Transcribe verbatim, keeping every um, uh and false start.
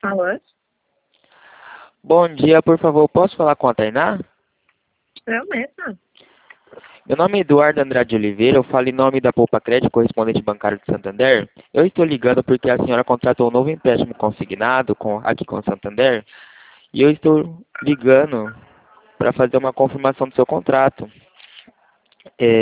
Alô? Bom dia, por favor, posso falar com a Tainá? Eu mesma. Meu nome é Eduardo Andrade Oliveira, eu falo em nome da Poupa Crédito, correspondente bancário de Santander. Eu estou ligando porque a senhora contratou um novo empréstimo consignado com, aqui com o Santander e eu estou ligando para fazer uma confirmação do seu contrato. É,